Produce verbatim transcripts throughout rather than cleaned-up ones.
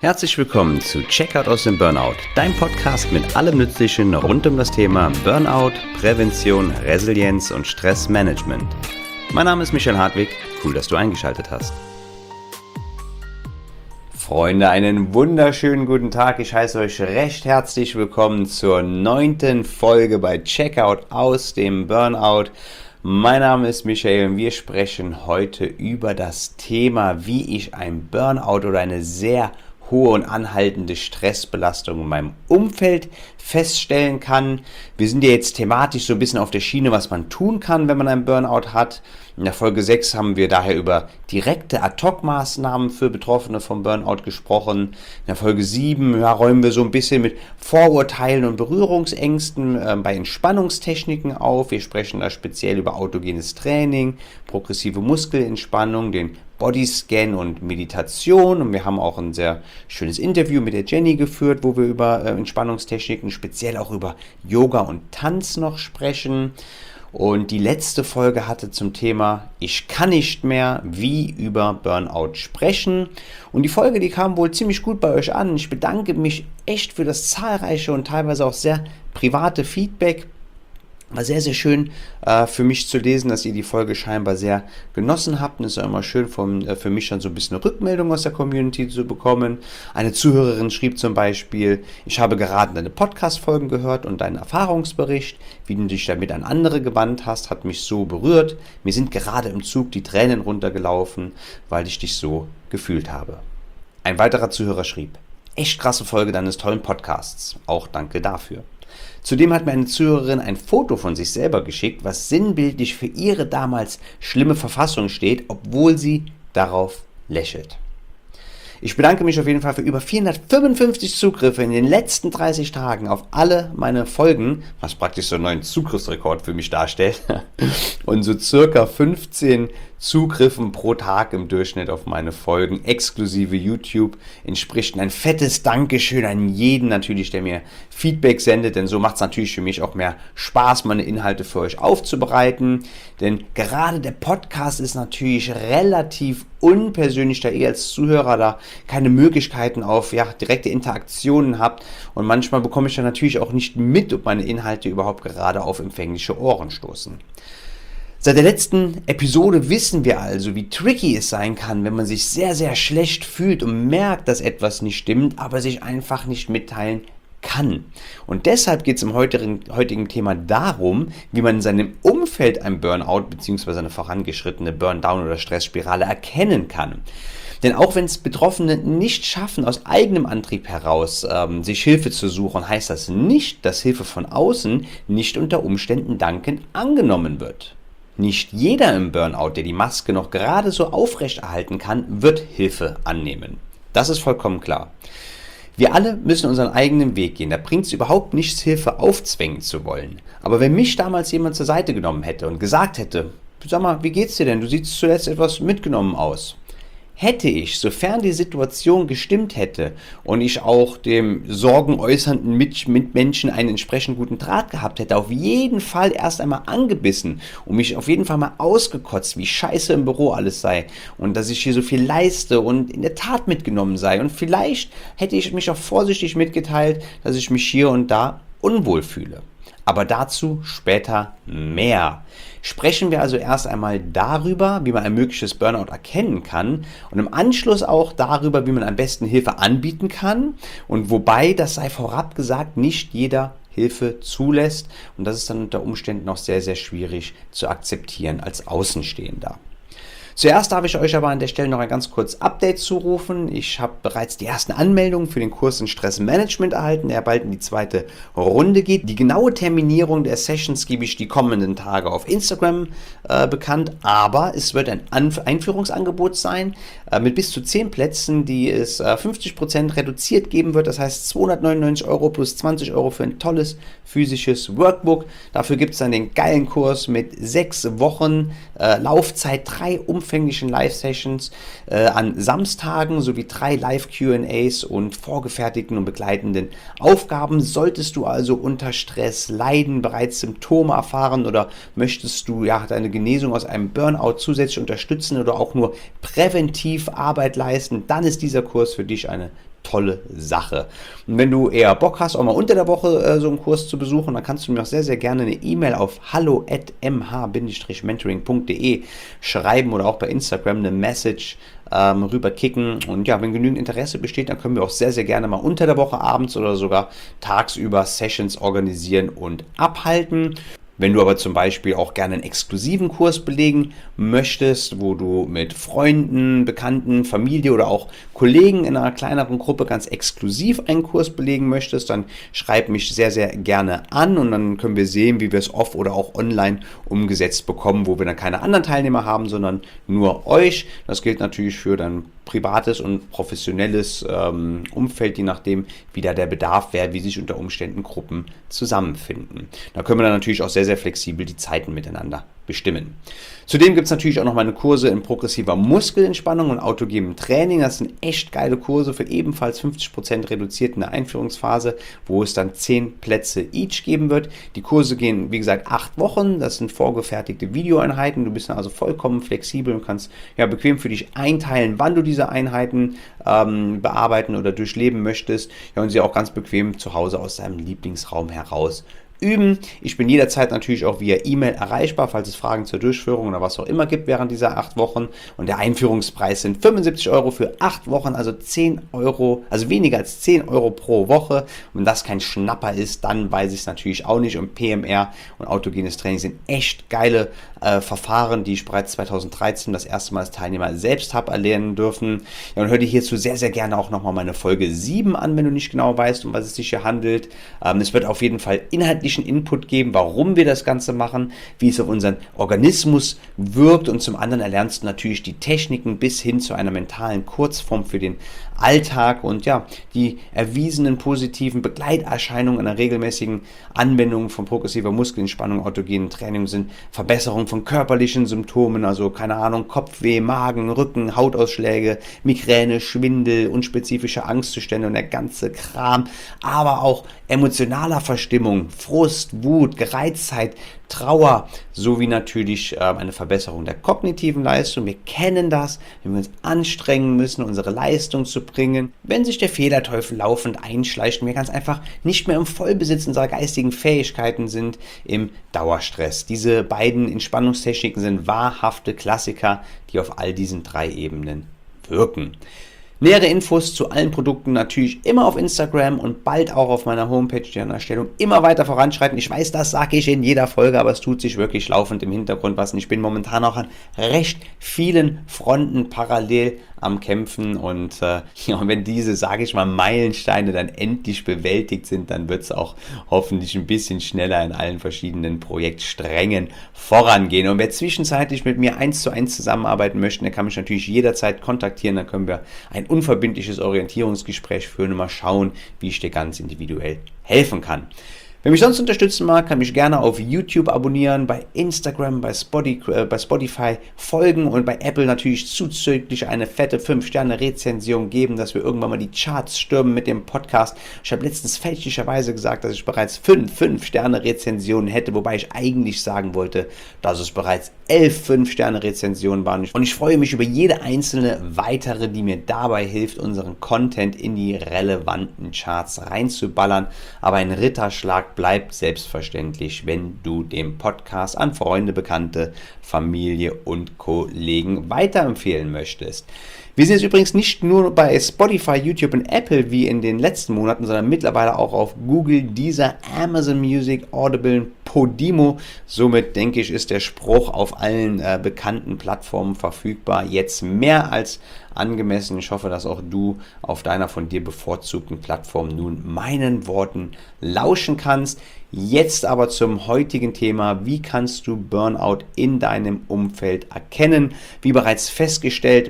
Herzlich willkommen zu Checkout aus dem Burnout, dein Podcast mit allem Nützlichen rund um das Thema Burnout, Prävention, Resilienz und Stressmanagement. Mein Name ist Michael Hartwig, cool, dass du eingeschaltet hast. Freunde, einen wunderschönen guten Tag. Ich heiße euch recht herzlich willkommen zur neunten Folge bei Checkout aus dem Burnout. Mein Name ist Michael und wir sprechen heute über das Thema, wie ich ein Burnout oder eine sehr hohe und anhaltende Stressbelastung in meinem Umfeld feststellen kann. Wir sind ja jetzt thematisch so ein bisschen auf der Schiene, was man tun kann, wenn man einen Burnout hat. In der Folge sechs haben wir daher über direkte Ad-Hoc-Maßnahmen für Betroffene vom Burnout gesprochen. In der Folge sieben ja, räumen wir so ein bisschen mit Vorurteilen und Berührungsängsten äh, bei Entspannungstechniken auf. Wir sprechen da speziell über autogenes Training, progressive Muskelentspannung, den Bodyscan und Meditation, und wir haben auch ein sehr schönes Interview mit der Jenny geführt, wo wir über äh, Entspannungstechniken, speziell auch über Yoga und Tanz noch sprechen. Und die letzte Folge hatte zum Thema Ich kann nicht mehr, wie über Burnout sprechen. Und die Folge, die kam wohl ziemlich gut bei euch an. Ich bedanke mich echt für das zahlreiche und teilweise auch sehr private Feedback. War sehr, sehr schön äh, für mich zu lesen, dass ihr die Folge scheinbar sehr genossen habt. Und es ist ja immer schön vom, äh, für mich dann so ein bisschen eine Rückmeldung aus der Community zu bekommen. Eine Zuhörerin schrieb zum Beispiel: Ich habe gerade deine Podcast-Folgen gehört und deinen Erfahrungsbericht, wie du dich damit an andere gewandt hast, hat mich so berührt. Mir sind gerade im Zug die Tränen runtergelaufen, weil ich dich so gefühlt habe. Ein weiterer Zuhörer schrieb: Echt krasse Folge deines tollen Podcasts. Auch danke dafür. Zudem hat mir eine Zuhörerin ein Foto von sich selber geschickt, was sinnbildlich für ihre damals schlimme Verfassung steht, obwohl sie darauf lächelt. Ich bedanke mich auf jeden Fall für über vierhundertfünfundfünfzig Zugriffe in den letzten dreißig Tagen auf alle meine Folgen, was praktisch so einen neuen Zugriffsrekord für mich darstellt, und so circa fünfzehn Zugriffen pro Tag im Durchschnitt auf meine Folgen, exklusive YouTube, entspricht ein fettes Dankeschön an jeden natürlich, der mir Feedback sendet, denn so macht es natürlich für mich auch mehr Spaß, meine Inhalte für euch aufzubereiten, denn gerade der Podcast ist natürlich relativ unpersönlich, da ihr als Zuhörer da keine Möglichkeiten auf ja, direkte Interaktionen habt, und manchmal bekomme ich dann natürlich auch nicht mit, ob meine Inhalte überhaupt gerade auf empfängliche Ohren stoßen. Seit der letzten Episode wissen wir also, wie tricky es sein kann, wenn man sich sehr, sehr schlecht fühlt und merkt, dass etwas nicht stimmt, aber sich einfach nicht mitteilen kann. Und deshalb geht es im heutigen, heutigen Thema darum, wie man in seinem Umfeld ein Burnout bzw. eine vorangeschrittene Burndown- oder Stressspirale erkennen kann. Denn auch wenn es Betroffene nicht schaffen, aus eigenem Antrieb heraus ähm, sich Hilfe zu suchen, heißt das nicht, dass Hilfe von außen nicht unter Umständen dankend angenommen wird. Nicht jeder im Burnout, der die Maske noch gerade so aufrechterhalten kann, wird Hilfe annehmen. Das ist vollkommen klar. Wir alle müssen unseren eigenen Weg gehen. Da bringt es überhaupt nichts, Hilfe aufzwängen zu wollen. Aber wenn mich damals jemand zur Seite genommen hätte und gesagt hätte: Sag mal, wie geht's dir denn? Du siehst zuletzt etwas mitgenommen aus. Hätte ich, sofern die Situation gestimmt hätte und ich auch dem sorgenäußernden Mitmenschen einen entsprechend guten Draht gehabt hätte, auf jeden Fall erst einmal angebissen und mich auf jeden Fall mal ausgekotzt, wie scheiße im Büro alles sei und dass ich hier so viel leiste und in der Tat mitgenommen sei. Und vielleicht hätte ich mich auch vorsichtig mitgeteilt, dass ich mich hier und da unwohl fühle. Aber dazu später mehr. Sprechen wir also erst einmal darüber, wie man ein mögliches Burnout erkennen kann, und im Anschluss auch darüber, wie man am besten Hilfe anbieten kann, und wobei, das sei vorab gesagt, nicht jeder Hilfe zulässt, und das ist dann unter Umständen auch sehr, sehr schwierig zu akzeptieren als Außenstehender. Zuerst darf ich euch aber an der Stelle noch ein ganz kurzes Update zurufen. Ich habe bereits die ersten Anmeldungen für den Kurs in Stressmanagement erhalten, der bald in die zweite Runde geht. Die genaue Terminierung der Sessions gebe ich die kommenden Tage auf Instagram äh, bekannt, aber es wird ein Anf- Einführungsangebot sein äh, mit bis zu zehn Plätzen, die es äh, fünfzig Prozent reduziert geben wird. Das heißt zweihundertneunundneunzig Euro plus zwanzig Euro für ein tolles physisches Workbook. Dafür gibt es dann den geilen Kurs mit sechs Wochen äh, Laufzeit, drei Umfänge umfänglichen Live-Sessions äh, an Samstagen sowie drei Live-Q and As und vorgefertigten und begleitenden Aufgaben. Solltest du also unter Stress leiden, bereits Symptome erfahren oder möchtest du ja deine Genesung aus einem Burnout zusätzlich unterstützen oder auch nur präventiv Arbeit leisten, dann ist dieser Kurs für dich eine tolle Sache. Und wenn du eher Bock hast, auch mal unter der Woche äh, so einen Kurs zu besuchen, dann kannst du mir auch sehr, sehr gerne eine E-Mail auf hallo at m h mentoring punkt d e schreiben oder auch bei Instagram eine Message ähm, rüberkicken. Und ja, wenn genügend Interesse besteht, dann können wir auch sehr, sehr gerne mal unter der Woche abends oder sogar tagsüber Sessions organisieren und abhalten. Wenn du aber zum Beispiel auch gerne einen exklusiven Kurs belegen möchtest, wo du mit Freunden, Bekannten, Familie oder auch Kollegen in einer kleineren Gruppe ganz exklusiv einen Kurs belegen möchtest, dann schreib mich sehr, sehr gerne an und dann können wir sehen, wie wir es off oder auch online umgesetzt bekommen, wo wir dann keine anderen Teilnehmer haben, sondern nur euch. Das gilt natürlich für dein privates und professionelles ähm, Umfeld, je nachdem, wie da der Bedarf wäre, wie sich unter Umständen Gruppen zusammenfinden. Da können wir dann natürlich auch sehr, sehr flexibel die Zeiten miteinander bestimmen. Zudem gibt es natürlich auch noch meine Kurse in progressiver Muskelentspannung und autogenem Training. Das sind echt geile Kurse für ebenfalls fünfzig Prozent reduziert in der Einführungsphase, wo es dann zehn Plätze each geben wird. Die Kurse gehen, wie gesagt, acht Wochen. Das sind vorgefertigte Videoeinheiten. Du bist dann also vollkommen flexibel und kannst ja bequem für dich einteilen, wann du diese Einheiten ähm, bearbeiten oder durchleben möchtest. Ja, und sie auch ganz bequem zu Hause aus deinem Lieblingsraum heraus üben. Ich bin jederzeit natürlich auch via E-Mail erreichbar, falls es Fragen zur Durchführung oder was auch immer gibt während dieser acht Wochen. Und der Einführungspreis sind fünfundsiebzig Euro für acht Wochen, also zehn Euro, also weniger als zehn Euro pro Woche. Und wenn das kein Schnapper ist, dann weiß ich es natürlich auch nicht. Und P M R und autogenes Training sind echt geile äh, Verfahren, die ich bereits zweitausenddreizehn das erste Mal als Teilnehmer selbst habe erlernen dürfen. Ja, und hör dir hierzu sehr, sehr gerne auch nochmal meine Folge sieben an, wenn du nicht genau weißt, um was es sich hier handelt. Ähm, es wird auf jeden Fall inhaltlich Input geben, warum wir das Ganze machen, wie es auf unseren Organismus wirkt und zum anderen erlernst du natürlich die Techniken bis hin zu einer mentalen Kurzform für den Alltag und ja, die erwiesenen positiven Begleiterscheinungen einer regelmäßigen Anwendung von progressiver Muskelentspannung, autogenen Training sind Verbesserung von körperlichen Symptomen, also keine Ahnung, Kopfweh, Magen, Rücken, Hautausschläge, Migräne, Schwindel, unspezifische Angstzustände und der ganze Kram, aber auch emotionaler Verstimmung, Frust, Wut, Gereiztheit, Trauer, sowie natürlich äh, eine Verbesserung der kognitiven Leistung. Wir kennen das, wenn wir uns anstrengen müssen, unsere Leistung zu bringen, wenn sich der Fehlerteufel laufend einschleicht und wir ganz einfach nicht mehr im Vollbesitz unserer geistigen Fähigkeiten sind, im Dauerstress. Diese beiden Entspannungstechniken sind wahrhafte Klassiker, die auf all diesen drei Ebenen wirken. Nähere Infos zu allen Produkten natürlich immer auf Instagram und bald auch auf meiner Homepage, die an der Stellung immer weiter voranschreiten. Ich weiß, das sage ich in jeder Folge, aber es tut sich wirklich laufend im Hintergrund was. Und ich bin momentan auch an recht vielen Fronten parallel am Kämpfen. Und äh, ja, wenn diese, sage ich mal, Meilensteine dann endlich bewältigt sind, dann wird es auch hoffentlich ein bisschen schneller in allen verschiedenen Projektsträngen vorangehen. Und wer zwischenzeitlich mit mir eins zu eins zusammenarbeiten möchte, der kann mich natürlich jederzeit kontaktieren. Dann können wir ein unverbindliches Orientierungsgespräch führen und mal schauen, wie ich dir ganz individuell helfen kann. Wer mich sonst unterstützen mag, kann mich gerne auf YouTube abonnieren, bei Instagram, bei Spotify, äh, bei Spotify folgen und bei Apple natürlich zuzüglich eine fette fünf Sterne Rezension geben, dass wir irgendwann mal die Charts stürmen mit dem Podcast. Ich habe letztens fälschlicherweise gesagt, dass ich bereits fünf fünf Sterne Rezensionen hätte, wobei ich eigentlich sagen wollte, dass es bereits elf fünf Sterne Rezensionen waren. Und ich freue mich über jede einzelne weitere, die mir dabei hilft, unseren Content in die relevanten Charts reinzuballern. Aber ein Ritterschlag bleibt selbstverständlich, wenn du den Podcast an Freunde, Bekannte, Familie und Kollegen weiterempfehlen möchtest. Wir sind jetzt übrigens nicht nur bei Spotify, YouTube und Apple wie in den letzten Monaten, sondern mittlerweile auch auf Google, Deezer, Amazon Music, Audible und Podimo. Somit denke ich, ist der Spruch auf allen äh, bekannten Plattformen verfügbar. Jetzt mehr als angemessen. Ich hoffe, dass auch du auf deiner von dir bevorzugten Plattform nun meinen Worten lauschen kannst. Jetzt aber zum heutigen Thema: Wie kannst du Burnout in deinem Umfeld erkennen? Wie bereits festgestellt,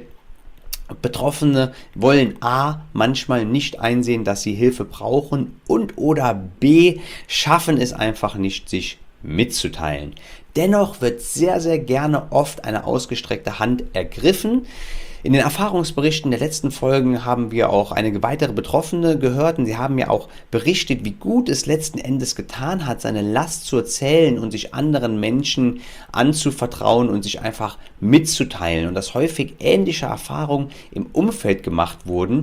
Betroffene wollen A, manchmal nicht einsehen, dass sie Hilfe brauchen, und oder B, schaffen es einfach nicht, sich mitzuteilen. Dennoch wird sehr, sehr gerne oft eine ausgestreckte Hand ergriffen. In den Erfahrungsberichten der letzten Folgen haben wir auch einige weitere Betroffene gehört und sie haben mir auch berichtet, wie gut es letzten Endes getan hat, seine Last zu erzählen und sich anderen Menschen anzuvertrauen und sich einfach mitzuteilen, und dass häufig ähnliche Erfahrungen im Umfeld gemacht wurden,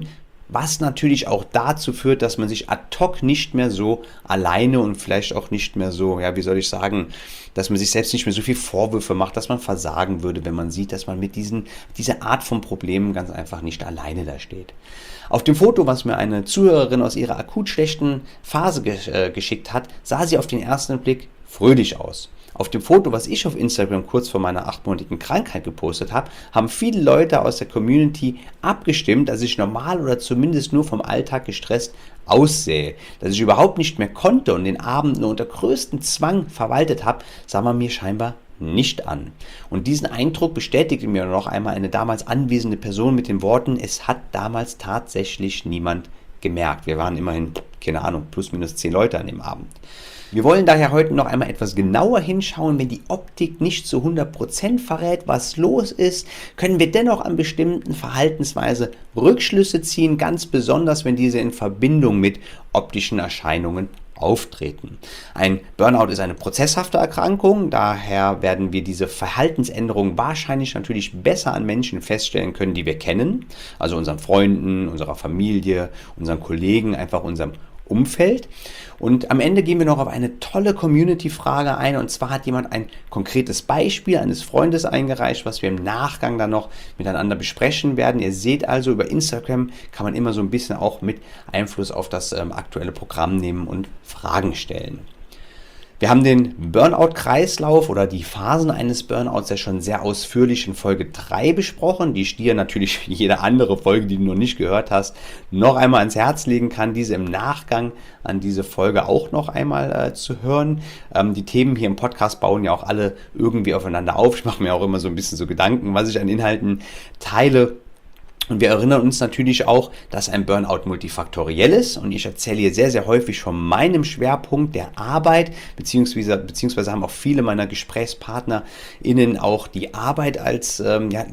was natürlich auch dazu führt, dass man sich ad hoc nicht mehr so alleine und vielleicht auch nicht mehr so, ja, wie soll ich sagen, dass man sich selbst nicht mehr so viel Vorwürfe macht, dass man versagen würde, wenn man sieht, dass man mit diesen, dieser Art von Problemen ganz einfach nicht alleine da steht. Auf dem Foto, was mir eine Zuhörerin aus ihrer akut schlechten Phase ge- äh, geschickt hat, sah sie auf den ersten Blick fröhlich aus. Auf dem Foto, was ich auf Instagram kurz vor meiner achtmonatigen Krankheit gepostet habe, haben viele Leute aus der Community abgestimmt, dass ich normal oder zumindest nur vom Alltag gestresst aussähe. Dass ich überhaupt nicht mehr konnte und den Abend nur unter größtem Zwang verwaltet habe, sah man mir scheinbar nicht an. Und diesen Eindruck bestätigte mir noch einmal eine damals anwesende Person mit den Worten: Es hat damals tatsächlich niemand gemerkt. Wir waren immerhin, keine Ahnung, plus minus zehn Leute an dem Abend. Wir wollen daher heute noch einmal etwas genauer hinschauen. Wenn die Optik nicht zu hundert Prozent verrät, was los ist, können wir dennoch an bestimmten Verhaltensweisen Rückschlüsse ziehen, ganz besonders, wenn diese in Verbindung mit optischen Erscheinungen auftreten. Ein Burnout ist eine prozesshafte Erkrankung, daher werden wir diese Verhaltensänderungen wahrscheinlich natürlich besser an Menschen feststellen können, die wir kennen, also unseren Freunden, unserer Familie, unseren Kollegen, einfach unserem Umfeld. Und am Ende gehen wir noch auf eine tolle Community-Frage ein, und zwar hat jemand ein konkretes Beispiel eines Freundes eingereicht, was wir im Nachgang dann noch miteinander besprechen werden. Ihr seht also, über Instagram kann man immer so ein bisschen auch mit Einfluss auf das ähm, aktuelle Programm nehmen und Fragen stellen. Wir haben den Burnout-Kreislauf oder die Phasen eines Burnouts ja schon sehr ausführlich in Folge drei besprochen, die ich dir natürlich wie jede andere Folge, die du noch nicht gehört hast, noch einmal ans Herz legen kann, diese im Nachgang an diese Folge auch noch einmal äh, zu hören. Ähm, die Themen hier im Podcast bauen ja auch alle irgendwie aufeinander auf. Ich mache mir auch immer so ein bisschen so Gedanken, was ich an Inhalten teile. Und wir erinnern uns natürlich auch, dass ein Burnout multifaktoriell ist, und ich erzähle hier sehr, sehr häufig von meinem Schwerpunkt der Arbeit, beziehungsweise, beziehungsweise haben auch viele meiner GesprächspartnerInnen auch die Arbeit als ähm, ja,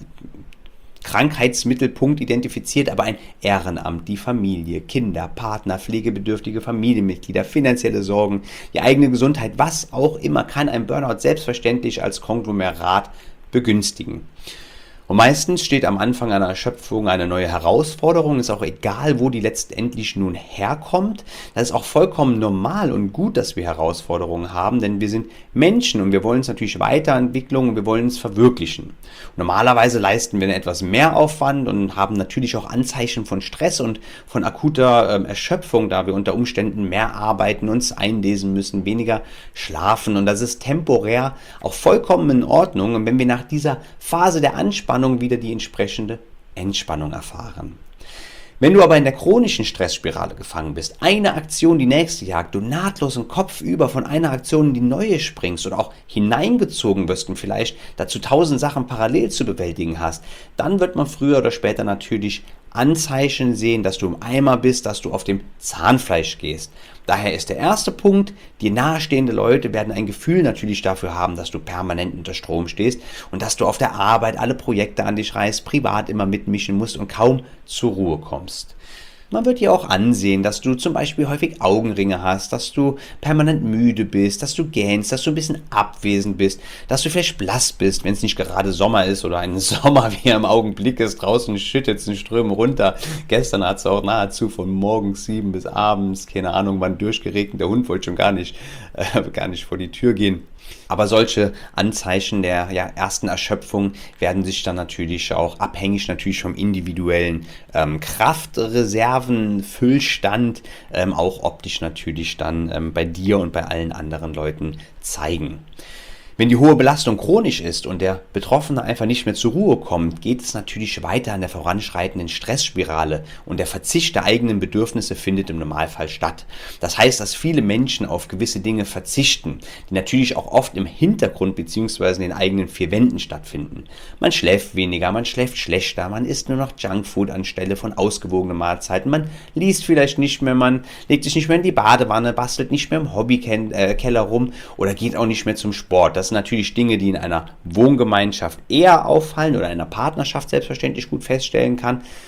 Krankheitsmittelpunkt identifiziert, aber ein Ehrenamt, die Familie, Kinder, Partner, pflegebedürftige Familienmitglieder, finanzielle Sorgen, die eigene Gesundheit, was auch immer, kann ein Burnout selbstverständlich als Konglomerat begünstigen. Und meistens steht am Anfang einer Erschöpfung eine neue Herausforderung, ist auch egal, wo die letztendlich nun herkommt. Das ist auch vollkommen normal und gut, dass wir Herausforderungen haben, denn wir sind Menschen und wir wollen uns natürlich weiterentwickeln und wir wollen uns verwirklichen. Und normalerweise leisten wir etwas mehr Aufwand und haben natürlich auch Anzeichen von Stress und von akuter äh, Erschöpfung, da wir unter Umständen mehr arbeiten, uns einlesen müssen, weniger schlafen, und das ist temporär auch vollkommen in Ordnung. Und wenn wir nach dieser Phase der Anspannung wieder die entsprechende Entspannung erfahren. Wenn du aber in der chronischen Stressspirale gefangen bist, eine Aktion die nächste jagt, du nahtlos im Kopf über von einer Aktion in die neue springst oder auch hineingezogen wirst und vielleicht dazu tausend Sachen parallel zu bewältigen hast, dann wird man früher oder später natürlich Anzeichen sehen, dass du im Eimer bist, dass du auf dem Zahnfleisch gehst. Daher ist der erste Punkt: dir nahestehende Leute werden ein Gefühl natürlich dafür haben, dass du permanent unter Strom stehst und dass du auf der Arbeit alle Projekte an dich reißt, privat immer mitmischen musst und kaum zur Ruhe kommst. Man wird dir auch ansehen, dass du zum Beispiel häufig Augenringe hast, dass du permanent müde bist, dass du gähnst, dass du ein bisschen abwesend bist, dass du vielleicht blass bist, wenn es nicht gerade Sommer ist oder ein Sommer, wie er im Augenblick ist. Draußen schüttet es in Strömen runter. Gestern hat es auch nahezu von morgens sieben bis abends, keine Ahnung wann, durchgeregnet. Der Hund wollte schon gar nicht, äh, gar nicht vor die Tür gehen. Aber solche Anzeichen der ja, ersten Erschöpfung werden sich dann natürlich auch abhängig natürlich vom individuellen ähm, Kraftreserven, Füllstand, ähm, auch optisch natürlich dann ähm, bei dir und bei allen anderen Leuten zeigen. Wenn die hohe Belastung chronisch ist und der Betroffene einfach nicht mehr zur Ruhe kommt, geht es natürlich weiter an der voranschreitenden Stressspirale und der Verzicht der eigenen Bedürfnisse findet im Normalfall statt. Das heißt, dass viele Menschen auf gewisse Dinge verzichten, die natürlich auch oft im Hintergrund bzw. in den eigenen vier Wänden stattfinden. Man schläft weniger, man schläft schlechter, man isst nur noch Junkfood anstelle von ausgewogenen Mahlzeiten, man liest vielleicht nicht mehr, man legt sich nicht mehr in die Badewanne, bastelt nicht mehr im Hobbykeller rum oder geht auch nicht mehr zum Sport. Das sind natürlich Dinge, die in einer Wohngemeinschaft eher auffallen oder in einer Partnerschaft selbstverständlich gut feststellen kann.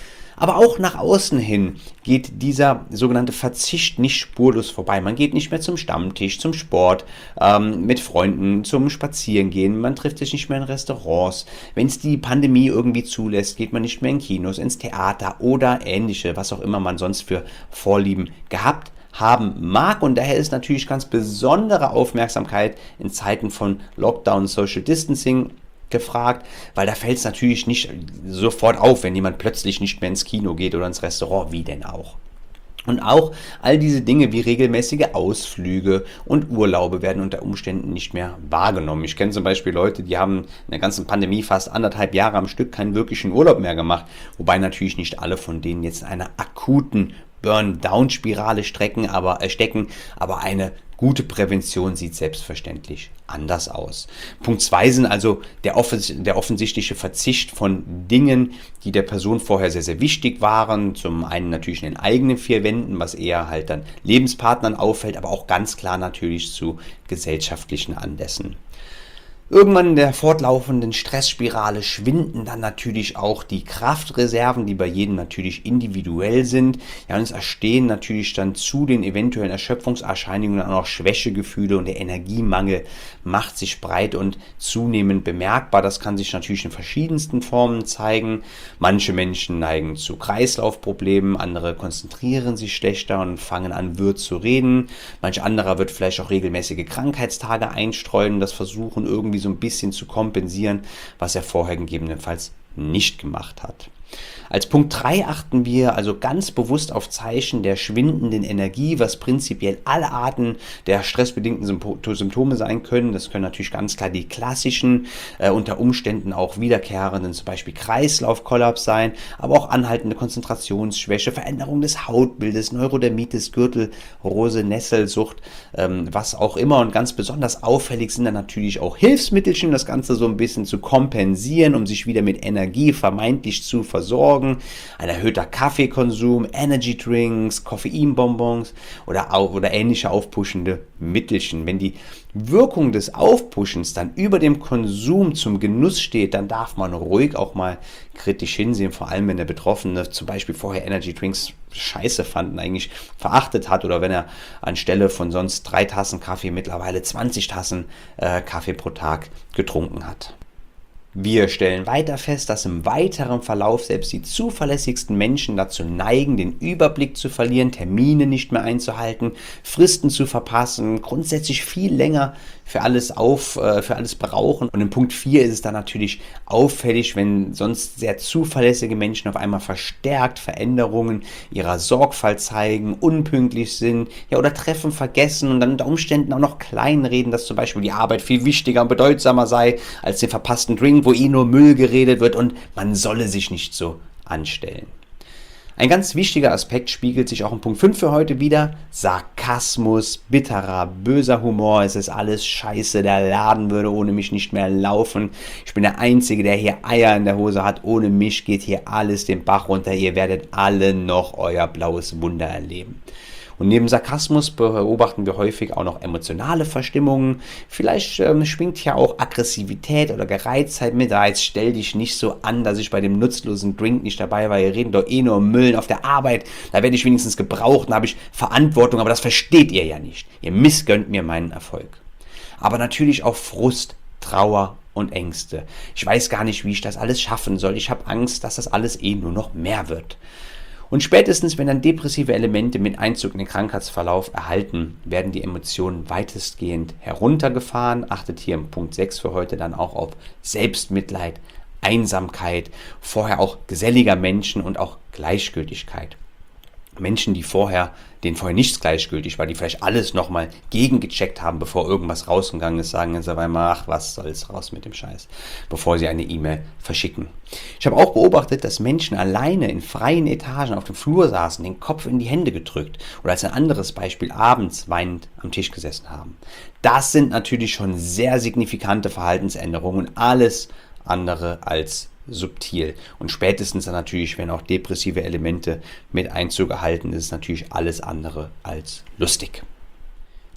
Aber auch nach außen hin geht dieser sogenannte Verzicht nicht spurlos vorbei. Man geht nicht mehr zum Stammtisch, zum Sport, ähm, mit Freunden, zum Spazierengehen. Man trifft sich nicht mehr in Restaurants. Wenn es die Pandemie irgendwie zulässt, geht man nicht mehr in Kinos, ins Theater oder ähnliche, was auch immer man sonst für Vorlieben gehabt haben mag. Und daher ist natürlich ganz besondere Aufmerksamkeit in Zeiten von Lockdown, Social Distancing gefragt, weil da fällt es natürlich nicht sofort auf, wenn jemand plötzlich nicht mehr ins Kino geht oder ins Restaurant, wie denn auch. Und auch all diese Dinge wie regelmäßige Ausflüge und Urlaube werden unter Umständen nicht mehr wahrgenommen. Ich kenne zum Beispiel Leute, die haben in der ganzen Pandemie fast anderthalb Jahre am Stück keinen wirklichen Urlaub mehr gemacht, wobei natürlich nicht alle von denen jetzt in einer akuten Burn-Down-Spirale strecken, aber, äh, stecken, aber eine gute Prävention sieht selbstverständlich anders aus. Punkt zwei sind also der, offens- der offensichtliche Verzicht von Dingen, die der Person vorher sehr, sehr wichtig waren. Zum einen natürlich in den eigenen vier Wänden, was eher halt dann Lebenspartnern auffällt, aber auch ganz klar natürlich zu gesellschaftlichen Anlässen. Irgendwann in der fortlaufenden Stressspirale schwinden dann natürlich auch die Kraftreserven, die bei jedem natürlich individuell sind. Ja, und es entstehen natürlich dann zu den eventuellen Erschöpfungserscheinungen auch noch Schwächegefühle und der Energiemangel macht sich breit und zunehmend bemerkbar. Das kann sich natürlich in verschiedensten Formen zeigen. Manche Menschen neigen zu Kreislaufproblemen, andere konzentrieren sich schlechter und fangen an, wirr zu reden. Manch anderer wird vielleicht auch regelmäßige Krankheitstage einstreuen, das versuchen irgendwie so ein bisschen zu kompensieren, was er vorher gegebenenfalls nicht gemacht hat. Als Punkt drei achten wir also ganz bewusst auf Zeichen der schwindenden Energie, was prinzipiell alle Arten der stressbedingten Symptome sein können. Das können natürlich ganz klar die klassischen, äh, unter Umständen auch wiederkehrenden, zum Beispiel Kreislaufkollaps sein, aber auch anhaltende Konzentrationsschwäche, Veränderung des Hautbildes, Neurodermitis, Gürtelrose, Nesselsucht, ähm, was auch immer. Und ganz besonders auffällig sind dann natürlich auch Hilfsmittelchen, das Ganze so ein bisschen zu kompensieren, um sich wieder mit Energie vermeintlich zu versorgen. Ein erhöhter Kaffeekonsum, Energy Drinks, Koffeinbonbons oder, au- oder ähnliche aufpuschende Mittelchen. Wenn die Wirkung des Aufpuschens dann über dem Konsum zum Genuss steht, dann darf man ruhig auch mal kritisch hinsehen, vor allem wenn der Betroffene zum Beispiel vorher Energy Drinks scheiße fanden, eigentlich verachtet hat oder wenn er anstelle von sonst drei Tassen Kaffee mittlerweile zwanzig Tassen äh, Kaffee pro Tag getrunken hat. Wir stellen weiter fest, dass im weiteren Verlauf selbst die zuverlässigsten Menschen dazu neigen, den Überblick zu verlieren, Termine nicht mehr einzuhalten, Fristen zu verpassen, grundsätzlich viel länger für alles auf, äh, für alles brauchen. Und in Punkt vier ist es dann natürlich auffällig, wenn sonst sehr zuverlässige Menschen auf einmal verstärkt Veränderungen ihrer Sorgfalt zeigen, unpünktlich sind, ja, oder Treffen vergessen und dann unter Umständen auch noch kleinreden, dass zum Beispiel die Arbeit viel wichtiger und bedeutsamer sei als den verpassten Drink, wo eh nur Müll geredet wird und man solle sich nicht so anstellen. Ein ganz wichtiger Aspekt spiegelt sich auch in Punkt fünf für heute wieder. Sarkasmus, bitterer, böser Humor. Es ist alles scheiße, der Laden würde ohne mich nicht mehr laufen. Ich bin der Einzige, der hier Eier in der Hose hat. Ohne mich geht hier alles den Bach runter. Ihr werdet alle noch euer blaues Wunder erleben. Und neben Sarkasmus beobachten wir häufig auch noch emotionale Verstimmungen. Vielleicht ähm, schwingt ja auch Aggressivität oder Gereiztheit mit. Da jetzt stell dich nicht so an, dass ich bei dem nutzlosen Drink nicht dabei war. Ihr redet doch eh nur um Müll auf der Arbeit. Da werde ich wenigstens gebraucht und habe ich Verantwortung. Aber das versteht ihr ja nicht. Ihr missgönnt mir meinen Erfolg. Aber natürlich auch Frust, Trauer und Ängste. Ich weiß gar nicht, wie ich das alles schaffen soll. Ich habe Angst, dass das alles eh nur noch mehr wird. Und spätestens, wenn dann depressive Elemente mit Einzug in den Krankheitsverlauf erhalten, werden die Emotionen weitestgehend heruntergefahren. Achtet hier im Punkt sechs für heute dann auch auf Selbstmitleid, Einsamkeit, vorher auch geselliger Menschen und auch Gleichgültigkeit. Menschen, die vorher, denen vorher nichts gleichgültig war, die vielleicht alles nochmal gegengecheckt haben, bevor irgendwas rausgegangen ist, sagen jetzt auf einmal, ach, was soll's, raus mit dem Scheiß, bevor sie eine E-Mail verschicken. Ich habe auch beobachtet, dass Menschen alleine in freien Etagen auf dem Flur saßen, den Kopf in die Hände gedrückt oder als ein anderes Beispiel abends weinend am Tisch gesessen haben. Das sind natürlich schon sehr signifikante Verhaltensänderungen und alles andere als subtil. Und spätestens dann natürlich, wenn auch depressive Elemente mit Einzug erhalten, ist es natürlich alles andere als lustig.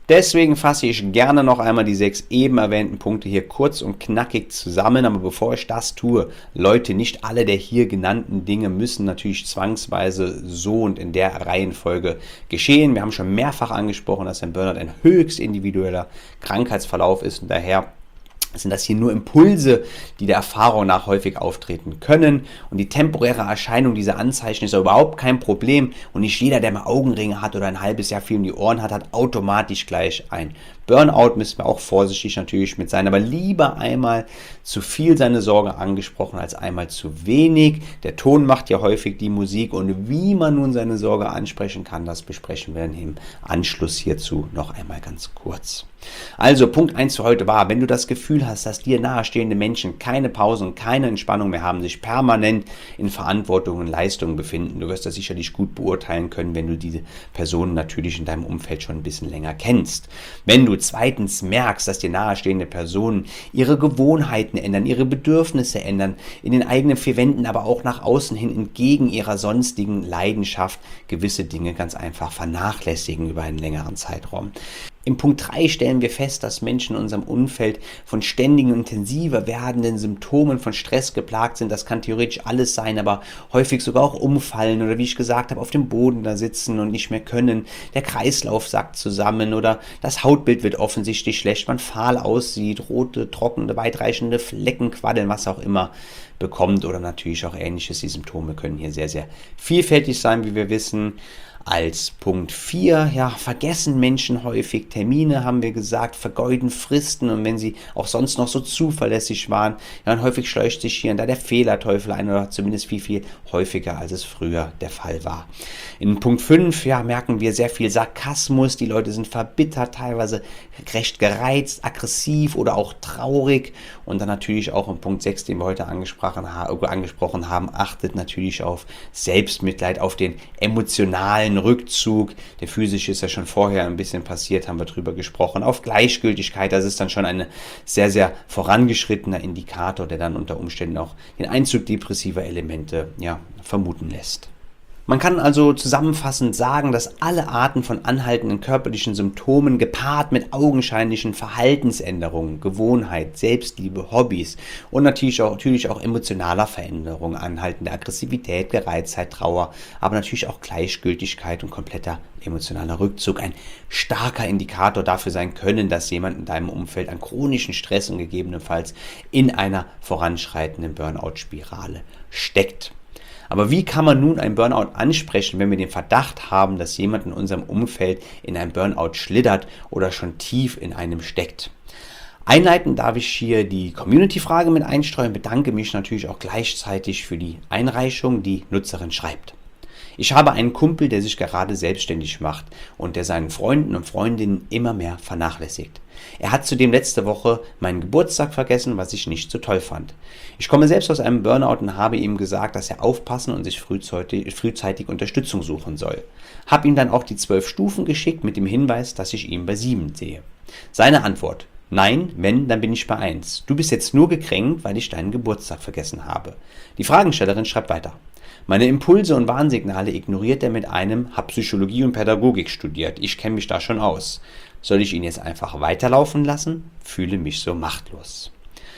Deswegen fasse ich gerne noch einmal die sechs eben erwähnten Punkte hier kurz und knackig zusammen. Aber bevor ich das tue, Leute, nicht alle der hier genannten Dinge müssen natürlich zwangsweise so und in der Reihenfolge geschehen. Wir haben schon mehrfach angesprochen, dass ein Burnout ein höchst individueller Krankheitsverlauf ist und daher sind das hier nur Impulse, die der Erfahrung nach häufig auftreten können. Und die temporäre Erscheinung dieser Anzeichen ist überhaupt kein Problem. Und nicht jeder, der mal Augenringe hat oder ein halbes Jahr viel um die Ohren hat, hat automatisch gleich ein Burnout. Müssen wir auch vorsichtig natürlich mit sein. Aber lieber einmal zu viel seine Sorge angesprochen als einmal zu wenig. Der Ton macht ja häufig die Musik. Und wie man nun seine Sorge ansprechen kann, das besprechen wir dann im Anschluss hierzu noch einmal ganz kurz. Also Punkt eins für heute war, wenn du das Gefühl hast, dass dir nahestehende Menschen keine Pause und keine Entspannung mehr haben, sich permanent in Verantwortung und Leistungen befinden, du wirst das sicherlich gut beurteilen können, wenn du diese Personen natürlich in deinem Umfeld schon ein bisschen länger kennst. Wenn du zweitens merkst, dass dir nahestehende Personen ihre Gewohnheiten ändern, ihre Bedürfnisse ändern, in den eigenen vier Wänden, aber auch nach außen hin entgegen ihrer sonstigen Leidenschaft gewisse Dinge ganz einfach vernachlässigen über einen längeren Zeitraum. Im Punkt drei stellen wir fest, dass Menschen in unserem Umfeld von ständigen, intensiver werdenden Symptomen von Stress geplagt sind. Das kann theoretisch alles sein, aber häufig sogar auch umfallen oder wie ich gesagt habe, auf dem Boden da sitzen und nicht mehr können. Der Kreislauf sackt zusammen oder das Hautbild wird offensichtlich schlecht, man fahl aussieht, rote, trockene, weitreichende Flecken, Quaddeln, was auch immer bekommt oder natürlich auch ähnliches. Die Symptome können hier sehr, sehr vielfältig sein, wie wir wissen. Als Punkt vier, ja, vergessen Menschen häufig Termine, haben wir gesagt, vergeuden Fristen und wenn sie auch sonst noch so zuverlässig waren, ja, und häufig schleicht sich hier und da der Fehlerteufel ein oder zumindest viel, viel häufiger, als es früher der Fall war. In Punkt fünf, ja, merken wir sehr viel Sarkasmus, die Leute sind verbittert, teilweise recht gereizt, aggressiv oder auch traurig und dann natürlich auch in Punkt sechs, den wir heute angesprochen, angesprochen haben, achtet natürlich auf Selbstmitleid, auf den emotionalen Rückzug, der physische ist ja schon vorher ein bisschen passiert, haben wir drüber gesprochen, auf Gleichgültigkeit, das ist dann schon ein sehr, sehr vorangeschrittener Indikator, der dann unter Umständen auch den Einzug depressiver Elemente ja, vermuten lässt. Man kann also zusammenfassend sagen, dass alle Arten von anhaltenden körperlichen Symptomen gepaart mit augenscheinlichen Verhaltensänderungen, Gewohnheit, Selbstliebe, Hobbys und natürlich auch, natürlich auch emotionaler Veränderungen, anhaltende Aggressivität, Gereiztheit, Trauer, aber natürlich auch Gleichgültigkeit und kompletter emotionaler Rückzug ein starker Indikator dafür sein können, dass jemand in deinem Umfeld an chronischen Stress und gegebenenfalls in einer voranschreitenden Burnout-Spirale steckt. Aber wie kann man nun einen Burnout ansprechen, wenn wir den Verdacht haben, dass jemand in unserem Umfeld in einem Burnout schlittert oder schon tief in einem steckt? Einleiten darf ich hier die Community-Frage mit einstreuen, bedanke mich natürlich auch gleichzeitig für die Einreichung, die Nutzerin schreibt. Ich habe einen Kumpel, der sich gerade selbstständig macht und der seinen Freunden und Freundinnen immer mehr vernachlässigt. Er hat zudem letzte Woche meinen Geburtstag vergessen, was ich nicht so toll fand. Ich komme selbst aus einem Burnout und habe ihm gesagt, dass er aufpassen und sich frühzeitig, frühzeitig Unterstützung suchen soll. Hab ihm dann auch die zwölf Stufen geschickt mit dem Hinweis, dass ich ihn bei sieben sehe. Seine Antwort: Nein, wenn, dann bin ich bei eins. Du bist jetzt nur gekränkt, weil ich deinen Geburtstag vergessen habe. Die Fragenstellerin schreibt weiter. Meine Impulse und Warnsignale ignoriert er mit einem, hab Psychologie und Pädagogik studiert, ich kenne mich da schon aus. Soll ich ihn jetzt einfach weiterlaufen lassen? Fühle mich so machtlos.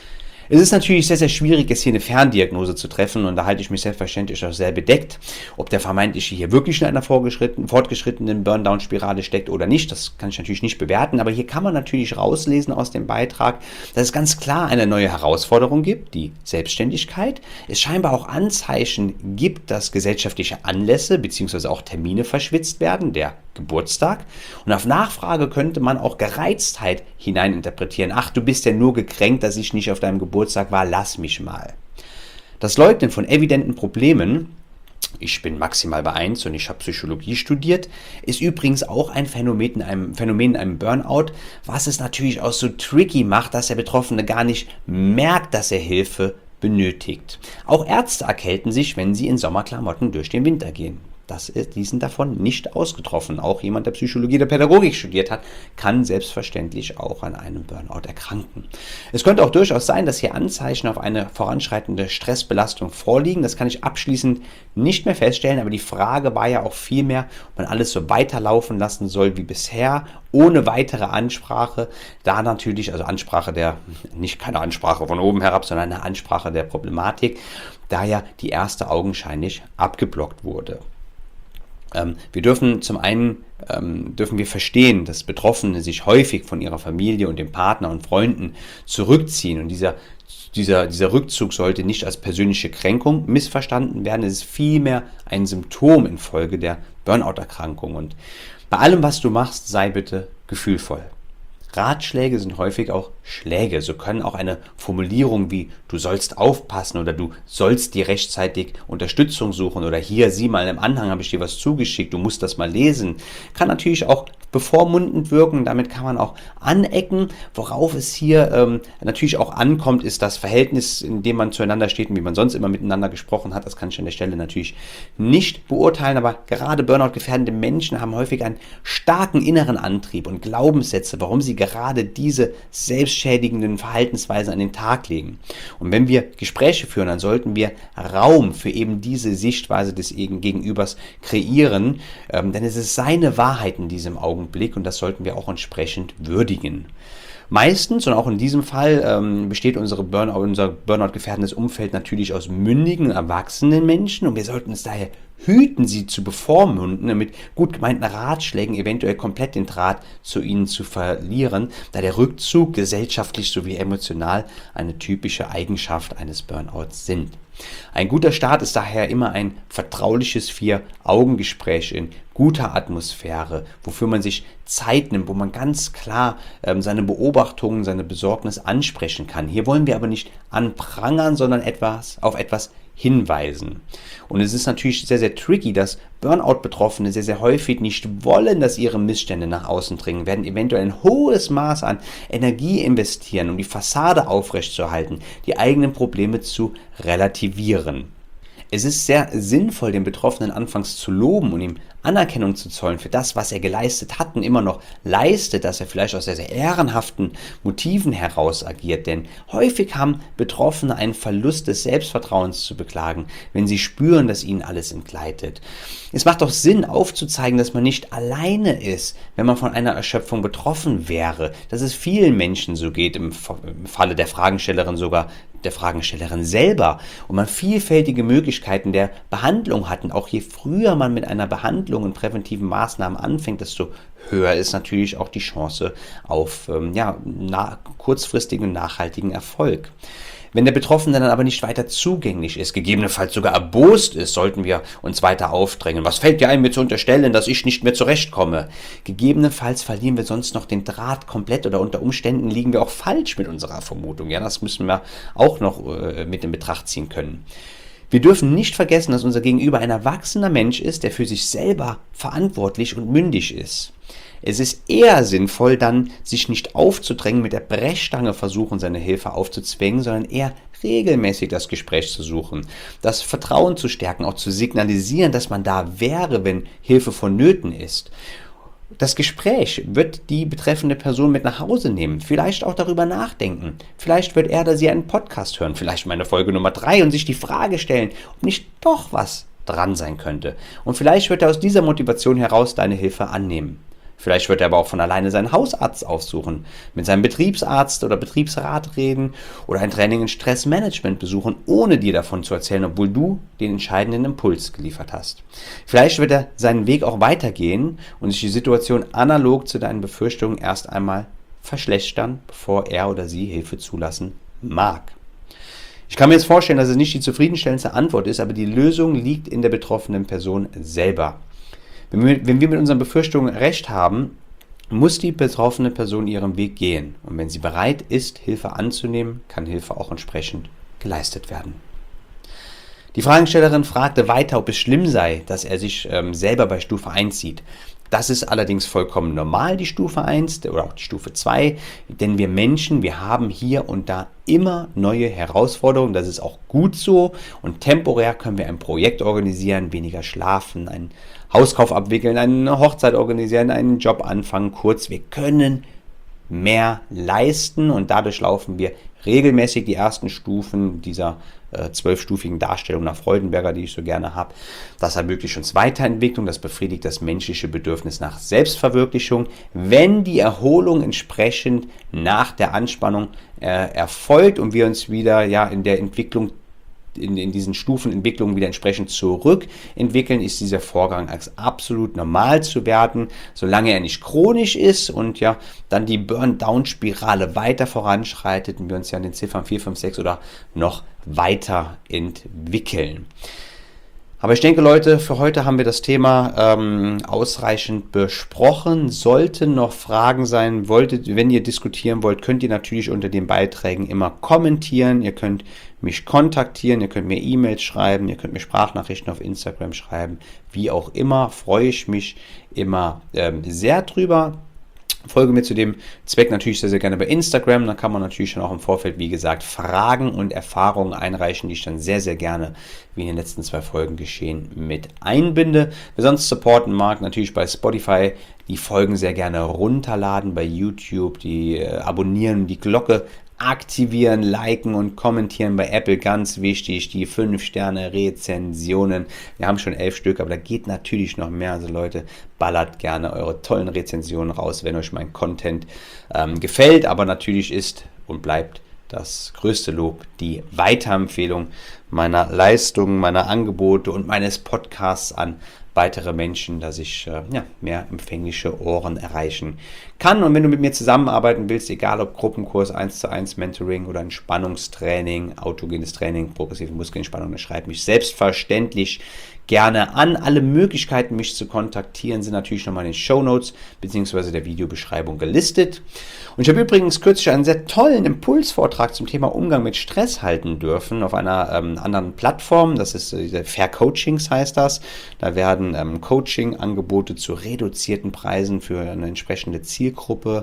Es ist natürlich sehr, sehr schwierig, jetzt hier eine Ferndiagnose zu treffen und da halte ich mich selbstverständlich auch sehr bedeckt, ob der vermeintliche hier wirklich in einer fortgeschrittenen Burn-Down-Spirale steckt oder nicht, das kann ich natürlich nicht bewerten, aber hier kann man natürlich rauslesen aus dem Beitrag, dass es ganz klar eine neue Herausforderung gibt, die Selbstständigkeit, es scheinbar auch Anzeichen gibt, dass gesellschaftliche Anlässe bzw. auch Termine verschwitzt werden, der Geburtstag, und auf Nachfrage könnte man auch Gereiztheit hineininterpretieren. Ach, du bist ja nur gekränkt, dass ich nicht auf deinem Geburtstag war, lass mich mal. Das Leugnen von evidenten Problemen, ich bin maximal bei eins und ich habe Psychologie studiert, ist übrigens auch ein Phänomen in einem, Phänomen in einem Burnout, was es natürlich auch so tricky macht, dass der Betroffene gar nicht merkt, dass er Hilfe benötigt. Auch Ärzte erkälten sich, wenn sie in Sommerklamotten durch den Winter gehen. das ist, die sind davon nicht ausgetroffen. Auch jemand, der Psychologie oder Pädagogik studiert hat, kann selbstverständlich auch an einem Burnout erkranken. Es könnte auch durchaus sein, dass hier Anzeichen auf eine voranschreitende Stressbelastung vorliegen. Das kann ich abschließend nicht mehr feststellen, aber die Frage war ja auch vielmehr, ob man alles so weiterlaufen lassen soll wie bisher, ohne weitere Ansprache. Da natürlich, also Ansprache der, nicht keine Ansprache von oben herab, sondern eine Ansprache der Problematik, da ja die erste augenscheinlich abgeblockt wurde. Ähm, wir dürfen zum einen ähm, dürfen wir verstehen, dass Betroffene sich häufig von ihrer Familie und dem Partner und Freunden zurückziehen, und dieser, dieser, dieser Rückzug sollte nicht als persönliche Kränkung missverstanden werden. Es ist vielmehr ein Symptom infolge der Burnout-Erkrankung. Und bei allem, was du machst, sei bitte gefühlvoll. Ratschläge sind häufig auch Schläge. So können auch eine Formulierung wie "du sollst aufpassen" oder "du sollst dir rechtzeitig Unterstützung suchen" oder "hier, sieh mal, im Anhang habe ich dir was zugeschickt, du musst das mal lesen", kann natürlich auch bevormundend wirken. Damit kann man auch anecken. Worauf es hier ähm, natürlich auch ankommt, ist das Verhältnis, in dem man zueinander steht und wie man sonst immer miteinander gesprochen hat. Das kann ich an der Stelle natürlich nicht beurteilen, aber gerade Burnout-gefährdende Menschen haben häufig einen starken inneren Antrieb und Glaubenssätze, warum sie gerade diese selbstschädigenden Verhaltensweisen an den Tag legen. Und wenn wir Gespräche führen, dann sollten wir Raum für eben diese Sichtweise des Gegenübers kreieren, ähm, denn es ist seine Wahrheit in diesem Augenblick und das sollten wir auch entsprechend würdigen. Meistens und auch in diesem Fall ähm, besteht unsere Burnout, unser Burnout-gefährdendes Umfeld natürlich aus mündigen, erwachsenen Menschen, und wir sollten uns daher hüten, sie zu bevormunden, mit gut gemeinten Ratschlägen eventuell komplett den Draht zu ihnen zu verlieren, da der Rückzug gesellschaftlich sowie emotional eine typische Eigenschaft eines Burnouts sind. Ein guter Start ist daher immer ein vertrauliches Vier-Augen-Gespräch in guter Atmosphäre, wofür man sich Zeit nimmt, wo man ganz klar ähm, seine Beobachtungen, seine Besorgnis ansprechen kann. Hier wollen wir aber nicht anprangern, sondern etwas auf etwas hinweisen. Und es ist natürlich sehr, sehr tricky, dass Burnout-Betroffene sehr, sehr häufig nicht wollen, dass ihre Missstände nach außen dringen, werden eventuell ein hohes Maß an Energie investieren, um die Fassade aufrechtzuerhalten, die eigenen Probleme zu relativieren. Es ist sehr sinnvoll, den Betroffenen anfangs zu loben und ihm Anerkennung zu zollen für das, was er geleistet hat und immer noch leistet, dass er vielleicht aus sehr, sehr ehrenhaften Motiven heraus agiert. Denn häufig haben Betroffene einen Verlust des Selbstvertrauens zu beklagen, wenn sie spüren, dass ihnen alles entgleitet. Es macht doch Sinn, aufzuzeigen, dass man nicht alleine ist, wenn man von einer Erschöpfung betroffen wäre, dass es vielen Menschen so geht, im Falle der Fragestellerin sogar der Fragestellerin selber, und man vielfältige Möglichkeiten der Behandlung hat. Und auch je früher man mit einer Behandlung und präventiven Maßnahmen anfängt, desto höher ist natürlich auch die Chance auf ähm, ja, na, kurzfristigen und nachhaltigen Erfolg. Wenn der Betroffene dann aber nicht weiter zugänglich ist, gegebenenfalls sogar erbost ist, sollten wir uns weiter aufdrängen. Was fällt dir ein, mir zu unterstellen, dass ich nicht mehr zurechtkomme? Gegebenenfalls verlieren wir sonst noch den Draht komplett, oder unter Umständen liegen wir auch falsch mit unserer Vermutung. Ja, das müssen wir auch noch äh, mit in Betracht ziehen können. Wir dürfen nicht vergessen, dass unser Gegenüber ein erwachsener Mensch ist, der für sich selber verantwortlich und mündig ist. Es ist eher sinnvoll, dann sich nicht aufzudrängen, mit der Brechstange versuchen, seine Hilfe aufzuzwingen, sondern eher regelmäßig das Gespräch zu suchen, das Vertrauen zu stärken, auch zu signalisieren, dass man da wäre, wenn Hilfe vonnöten ist. Das Gespräch wird die betreffende Person mit nach Hause nehmen, vielleicht auch darüber nachdenken. Vielleicht wird er oder sie einen Podcast hören, vielleicht meine Folge Nummer drei, und sich die Frage stellen, ob nicht doch was dran sein könnte. Und vielleicht wird er aus dieser Motivation heraus deine Hilfe annehmen. Vielleicht wird er aber auch von alleine seinen Hausarzt aufsuchen, mit seinem Betriebsarzt oder Betriebsrat reden oder ein Training in Stressmanagement besuchen, ohne dir davon zu erzählen, obwohl du den entscheidenden Impuls geliefert hast. Vielleicht wird er seinen Weg auch weitergehen und sich die Situation analog zu deinen Befürchtungen erst einmal verschlechtern, bevor er oder sie Hilfe zulassen mag. Ich kann mir jetzt vorstellen, dass es nicht die zufriedenstellendste Antwort ist, aber die Lösung liegt in der betroffenen Person selber. Wenn wir, wenn wir mit unseren Befürchtungen recht haben, muss die betroffene Person ihren Weg gehen. Und wenn sie bereit ist, Hilfe anzunehmen, kann Hilfe auch entsprechend geleistet werden. Die Fragestellerin fragte weiter, ob es schlimm sei, dass er sich ähm, selber bei Stufe eins sieht. Das ist allerdings vollkommen normal, die Stufe eins oder auch die Stufe zwei, denn wir Menschen, wir haben hier und da immer neue Herausforderungen. Das ist auch gut so und temporär können wir ein Projekt organisieren, weniger schlafen, einen Hauskauf abwickeln, eine Hochzeit organisieren, einen Job anfangen. Kurz, wir können mehr leisten und dadurch laufen wir regelmäßig die ersten Stufen dieser äh, zwölfstufigen Darstellung nach Freudenberger, die ich so gerne habe. Das ermöglicht uns Weiterentwicklung, das befriedigt das menschliche Bedürfnis nach Selbstverwirklichung, wenn die Erholung entsprechend nach der Anspannung äh, erfolgt und wir uns wieder ja in der Entwicklung In, in diesen Stufenentwicklungen wieder entsprechend zurückentwickeln, ist dieser Vorgang als absolut normal zu werten, solange er nicht chronisch ist und ja dann die Burn-Down-Spirale weiter voranschreitet und wir uns ja in den Ziffern vier, fünf, sechs oder noch weiter entwickeln. Aber ich denke, Leute, für heute haben wir das Thema ähm, ausreichend besprochen. Sollten noch Fragen sein, wolltet, wenn ihr diskutieren wollt, könnt ihr natürlich unter den Beiträgen immer kommentieren. Ihr könnt mich kontaktieren, ihr könnt mir E-Mails schreiben, ihr könnt mir Sprachnachrichten auf Instagram schreiben. Wie auch immer, freue ich mich immer ähm, sehr drüber. Folge mir zu dem Zweck natürlich sehr, sehr gerne bei Instagram. Da kann man natürlich schon auch im Vorfeld, wie gesagt, Fragen und Erfahrungen einreichen, die ich dann sehr, sehr gerne, wie in den letzten zwei Folgen geschehen, mit einbinde. Wer sonst supporten mag, natürlich bei Spotify die Folgen sehr gerne runterladen, bei YouTube die äh, abonnieren, die Glocke aktivieren, liken und kommentieren bei Apple, ganz wichtig, die fünf Sterne Rezensionen. Wir haben schon elf Stück, aber da geht natürlich noch mehr. Also Leute, ballert gerne eure tollen Rezensionen raus, wenn euch mein Content ähm, gefällt. Aber natürlich ist und bleibt das größte Lob die Weiterempfehlung meiner Leistungen, meiner Angebote und meines Podcasts an weitere Menschen, dass ich äh, ja, mehr empfängliche Ohren erreichen kann. Und wenn du mit mir zusammenarbeiten willst, egal ob Gruppenkurs, eins zu eins Mentoring oder Entspannungstraining, autogenes Training, progressive Muskelentspannung, dann schreib mich selbstverständlich gerne an. Alle Möglichkeiten, mich zu kontaktieren, sind natürlich nochmal in den Shownotes bzw. der Videobeschreibung gelistet. Und ich habe übrigens kürzlich einen sehr tollen Impulsvortrag zum Thema Umgang mit Stress halten dürfen auf einer ähm, anderen Plattform. Das ist äh, Fair Coachings heißt das. Da werden ähm, Coaching-Angebote zu reduzierten Preisen für eine entsprechende Zielgruppe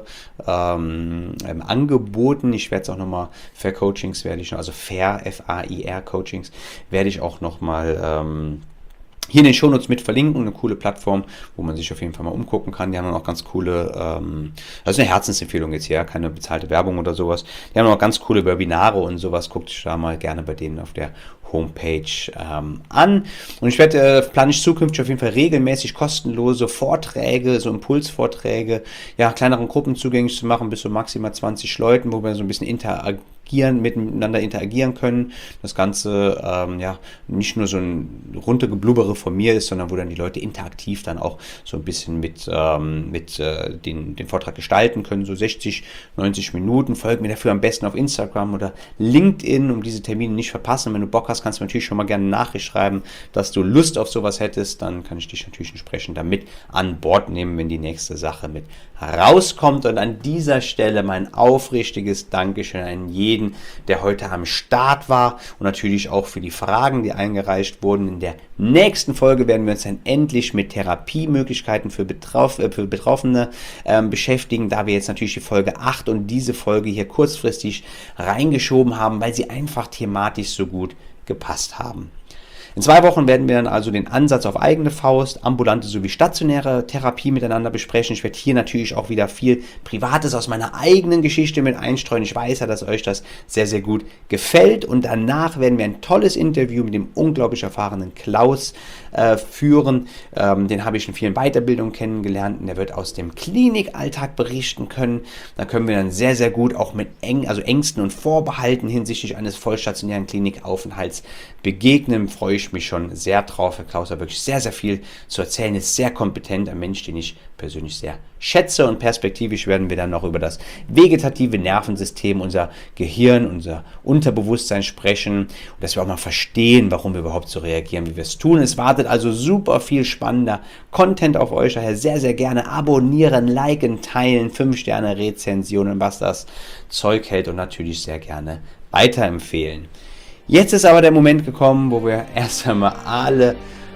ähm, ähm, angeboten. Ich werde es auch nochmal, Fair Coachings werde ich noch, also Fair, F A I R Coachings, werde ich auch nochmal ähm, hier in den Shownotes mit verlinken, eine coole Plattform, wo man sich auf jeden Fall mal umgucken kann. Die haben dann auch ganz coole, ähm, das ist eine Herzensempfehlung jetzt hier, keine bezahlte Werbung oder sowas. Die haben auch ganz coole Webinare und sowas. Guckt euch da mal gerne bei denen auf der Homepage ähm, an. Und ich werde, äh, plane ich zukünftig auf jeden Fall regelmäßig kostenlose Vorträge, so Impulsvorträge, ja, kleineren Gruppen zugänglich zu machen, bis zu maximal zwanzig Leuten, wo wir so ein bisschen interagieren, miteinander interagieren können. Das Ganze, ähm, ja, nicht nur so ein runtergeblubbere von mir ist, sondern wo dann die Leute interaktiv dann auch so ein bisschen mit, ähm, mit äh, den, den Vortrag gestalten können, so sechzig, neunzig Minuten. Folgt mir dafür am besten auf Instagram oder LinkedIn, um diese Termine nicht verpassen. Wenn du Bock hast, kannst du natürlich schon mal gerne eine Nachricht schreiben, dass du Lust auf sowas hättest. Dann kann ich dich natürlich entsprechend damit an Bord nehmen, wenn die nächste Sache mit rauskommt. Und an dieser Stelle mein aufrichtiges Dankeschön an jeden, der heute am Start war und natürlich auch für die Fragen, die eingereicht wurden. In der nächsten Folge werden wir uns dann endlich mit Therapiemöglichkeiten für, Betroff- äh, für Betroffene ähm, beschäftigen, da wir jetzt natürlich die Folge acht und diese Folge hier kurzfristig reingeschoben haben, weil sie einfach thematisch so gut gepasst haben. In zwei Wochen werden wir dann also den Ansatz auf eigene Faust, ambulante sowie stationäre Therapie miteinander besprechen. Ich werde hier natürlich auch wieder viel Privates aus meiner eigenen Geschichte mit einstreuen. Ich weiß ja, dass euch das sehr, sehr gut gefällt. Und danach werden wir ein tolles Interview mit dem unglaublich erfahrenen Klaus äh, führen. Ähm, den habe ich in vielen Weiterbildungen kennengelernt und der wird aus dem Klinikalltag berichten können. Da können wir dann sehr, sehr gut auch mit Eng, also Ängsten und Vorbehalten hinsichtlich eines vollstationären Klinikaufenthalts begegnen. Freue ich mich schon sehr drauf. Herr Klaus hat wirklich sehr, sehr viel zu erzählen, ist sehr kompetent, ein Mensch, den ich persönlich sehr schätze, und perspektivisch werden wir dann noch über das vegetative Nervensystem, unser Gehirn, unser Unterbewusstsein sprechen und dass wir auch mal verstehen, warum wir überhaupt so reagieren, wie wir es tun. Es wartet also super viel spannender Content auf euch, daher sehr, sehr gerne abonnieren, liken, teilen, fünf Sterne Rezensionen, was das Zeug hält, und natürlich sehr gerne weiterempfehlen. Jetzt ist aber der Moment gekommen, wo wir erst einmal alle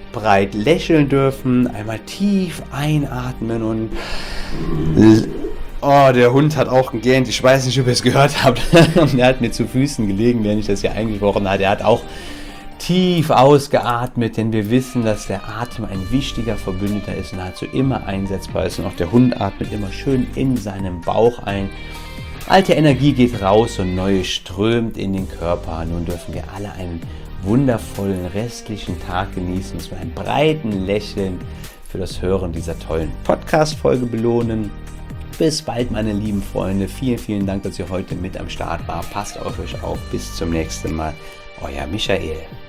breit lächeln dürfen. Einmal tief einatmen und oh, der Hund hat auch gegähnt. Ich weiß nicht, ob ihr es gehört habt. Er hat mir zu Füßen gelegen, während ich das hier eingesprochen hatte. Er hat auch tief ausgeatmet, denn wir wissen, dass der Atem ein wichtiger Verbündeter ist und nahezu immer einsetzbar ist. Und auch der Hund atmet immer schön in seinem Bauch ein. Alte Energie geht raus und neue strömt in den Körper. Nun dürfen wir alle einen wundervollen restlichen Tag genießen, uns mit einem breiten Lächeln für das Hören dieser tollen Podcast-Folge belohnen. Bis bald, meine lieben Freunde. Vielen, vielen Dank, dass ihr heute mit am Start wart. Passt auf euch auf. Bis zum nächsten Mal. Euer Michael.